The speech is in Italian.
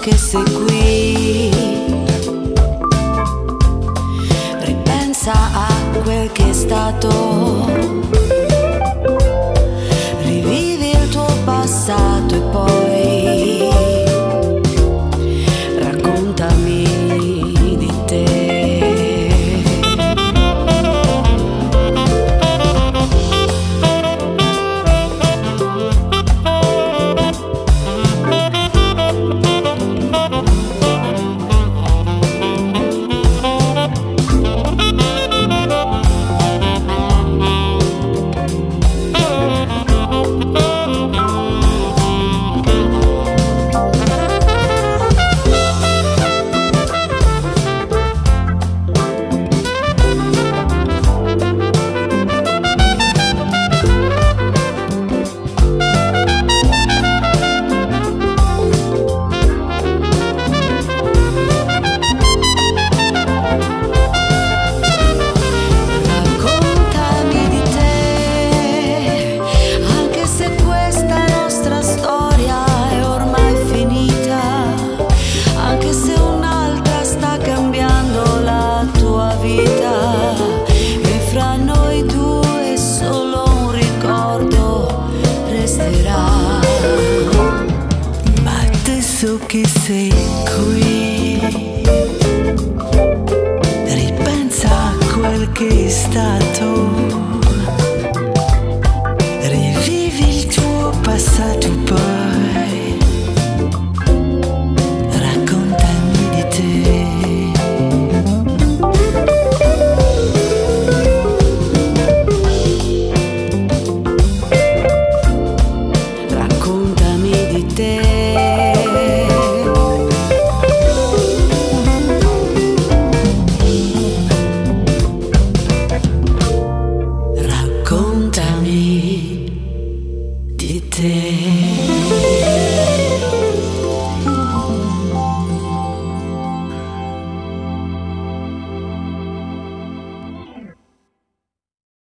che sei qui. Ripensa a quel che è stato, rivivi il tuo passato e poi raccontami di te. Ma adesso che sei qui, ripensa a quel che è stato, rivivi il tuo passato poi raccontami di te. Raccontami di te.